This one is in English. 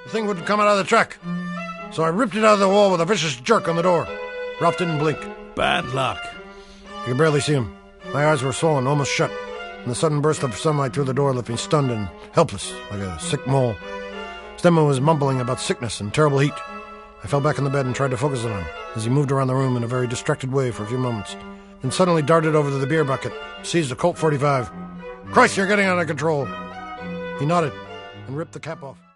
The thing wouldn't come out of the truck. So I ripped it out of the wall with a vicious jerk on the door. Ralph didn't blink. Bad luck. I could barely see him. My eyes were swollen, almost shut, and the sudden burst of sunlight through the door left me stunned and helpless, like a sick mole. Stemma was mumbling about sickness and terrible heat. I fell back in the bed and tried to focus on him as he moved around the room in a very distracted way for a few moments, then suddenly darted over to the beer bucket, seized a Colt 45. "Christ, you're getting out of control!" He nodded and ripped the cap off.